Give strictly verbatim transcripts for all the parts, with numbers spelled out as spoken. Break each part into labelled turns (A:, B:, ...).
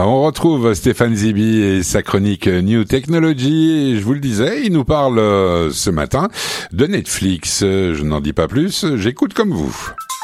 A: On retrouve Stéphane Zibi et sa chronique New Technology. Et je vous le disais, il nous parle euh, ce matin de Netflix. Je n'en dis pas plus, j'écoute comme vous.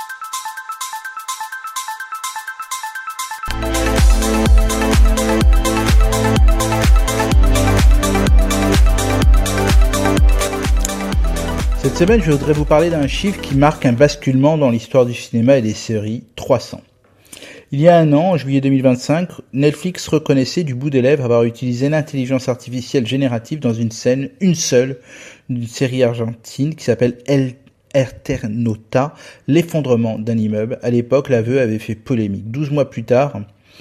B: Cette semaine, je voudrais vous parler d'un chiffre qui marque un basculement dans l'histoire du cinéma et des séries, trois cents. Il y a un an, en juillet deux mille vingt-cinq, Netflix reconnaissait du bout des lèvres avoir utilisé l'intelligence artificielle générative dans une scène, une seule, d'une série argentine qui s'appelle El Eternauta, l'effondrement d'un immeuble. À l'époque, l'aveu avait fait polémique. Douze mois plus tard,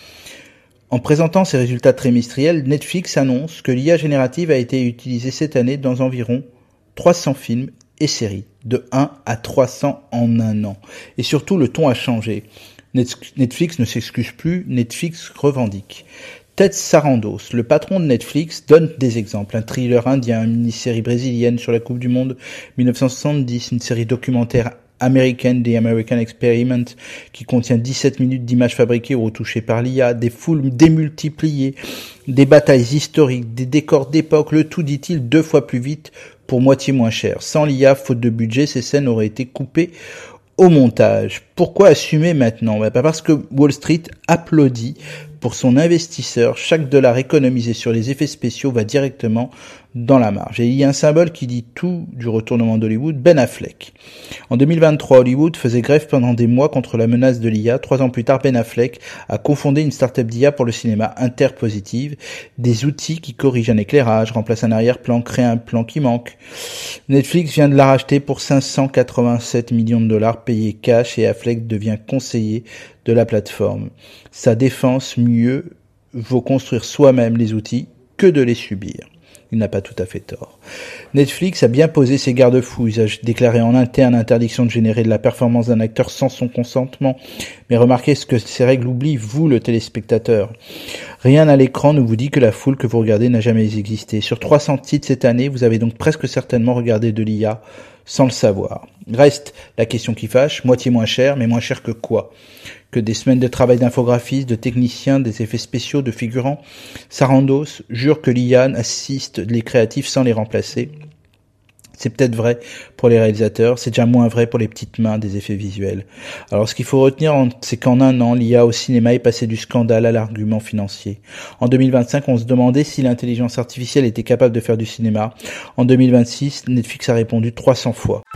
B: en présentant ses résultats trimestriels, Netflix annonce que l'I A générative a été utilisée cette année dans environ trois cents films et séries, de un à trois cents en un an. Et surtout, le ton a changé. Netflix ne s'excuse plus, Netflix revendique. Ted Sarandos, le patron de Netflix, donne des exemples. Un thriller indien, une mini-série brésilienne sur la Coupe du Monde dix-neuf cent soixante-dix, une série documentaire américaine, The American Experiment, qui contient dix-sept minutes d'images fabriquées ou retouchées par l'I A, des foules démultipliées, des batailles historiques, des décors d'époque, le tout, dit-il, deux fois plus vite pour moitié moins cher. Sans l'I A, faute de budget, ces scènes auraient été coupées au montage. Pourquoi assumer maintenant? Ben parce que Wall Street applaudit pour son investisseur. Chaque dollar économisé sur les effets spéciaux va directement dans la marge. Et il y a un symbole qui dit tout du retournement d'Hollywood, Ben Affleck. En deux mille vingt-trois, Hollywood faisait grève pendant des mois contre la menace de l'I A. Trois ans plus tard, Ben Affleck a cofondé une start-up d'I A pour le cinéma, Interpositive, des outils qui corrigent un éclairage, remplacent un arrière-plan, créent un plan qui manque. Netflix vient de la racheter pour cinq cent quatre-vingt-sept millions de dollars payés cash et Affleck devient conseiller de la plateforme. Sa défense, mieux vaut construire soi-même les outils que de les subir. Il n'a pas tout à fait tort. Netflix a bien posé ses garde-fous. Il a déclaré en interne l'interdiction de générer de la performance d'un acteur sans son consentement. Mais remarquez ce que ces règles oublient, vous, le téléspectateur. Rien à l'écran ne vous dit que la foule que vous regardez n'a jamais existé. Sur trois cents titres cette année, vous avez donc presque certainement regardé de l'I A sans le savoir. Reste la question qui fâche, moitié moins cher, mais moins cher que quoi? Que des semaines de travail d'infographistes, de techniciens, des effets spéciaux, de figurants. Sarandos jure que l'I A assiste les créatifs sans les remplacer. C'est peut-être vrai pour les réalisateurs, c'est déjà moins vrai pour les petites mains des effets visuels. Alors ce qu'il faut retenir, c'est qu'en un an, l'I A au cinéma est passé du scandale à l'argument financier. En deux mille vingt-cinq, on se demandait si l'intelligence artificielle était capable de faire du cinéma. En deux mille vingt-six, Netflix a répondu trois cents fois.